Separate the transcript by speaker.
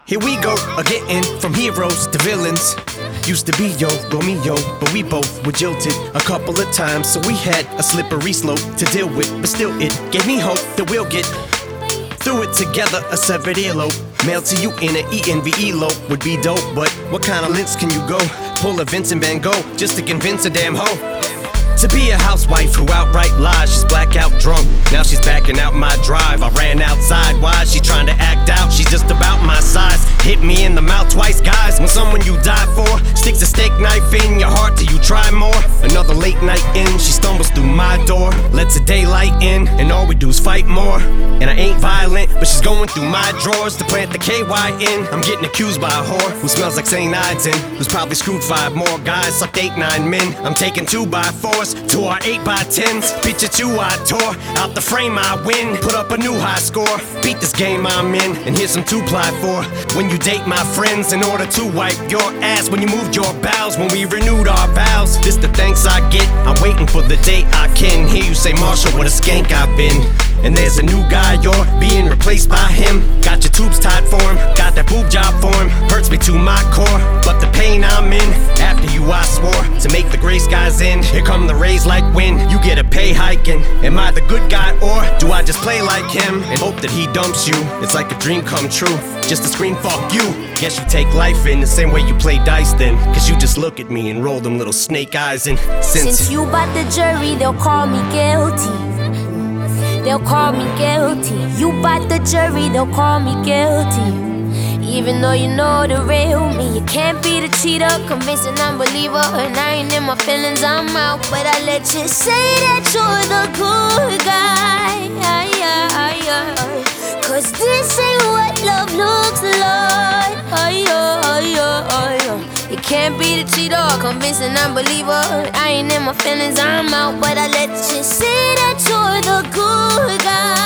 Speaker 1: Here we go, getting from heroes to villains. Used to be yo, Romeo, but we both were jilted a couple of times, so we had a slippery slope to deal with. But still, it gave me hope that we'll get through it together. A severed earlobe, mailed to you in an ENVE lope would be dope. But what kind of lengths can you go? Pull a Vincent Van Gogh just to convince a damn hoe to be a housewife who outright lies. She's blackout drunk, now she's backing out my drive. I ran outside, why is she trying to act out? She's just about my size, hit me in the mouth twice, guys. When someone you die for sticks a steak knife in your heart, do you try more? Another late night in, she stumbles through my door, lets the daylight in, and all we do is fight more. And I ain't violent, but she's going through my drawers to plant the KY in. I'm getting accused by a whore who smells like St. Ides and who's probably screwed 5 more guys, sucked 8, 9 men. I'm taking 2x4s to our 8x10s. Picture 2 I tore out the frame, I win. Put up a new high score, beat this game I'm in, and here's some 2-ply for when you date my friends in order to wipe your ass. When you moved your bowels, when we renewed our vows. This the thanks I get, I'm waiting for the day I can hear you say, Marshall, what a skank I've been. And there's a new guy, you're being replaced by him. Got your tubes tied for him, got that boob job for him. Hurts me to my core, but the pain I'm in. After you I swore to make the gray skies end. Here come the rays like wind, you get a pay hiking. Am I the good guy or do I just play like him and hope that he dumps you? It's like a dream come true, just to scream fuck you. Guess you take life in the same way you play dice then, cause you just look at me and roll them little snake eyes. And since
Speaker 2: you bought the jury, they'll call me guilty. They'll call me guilty. You bought the jury, they'll call me guilty. Even though you know the real me, you can't be the cheater, convincing unbeliever. And I ain't in my feelings, I'm out. But I let you say that you're the good guy. Cause this ain't what love looks like. You can't be the cheater, convincing unbeliever. I ain't in my feelings, I'm out. But I let you say that you're the good guy.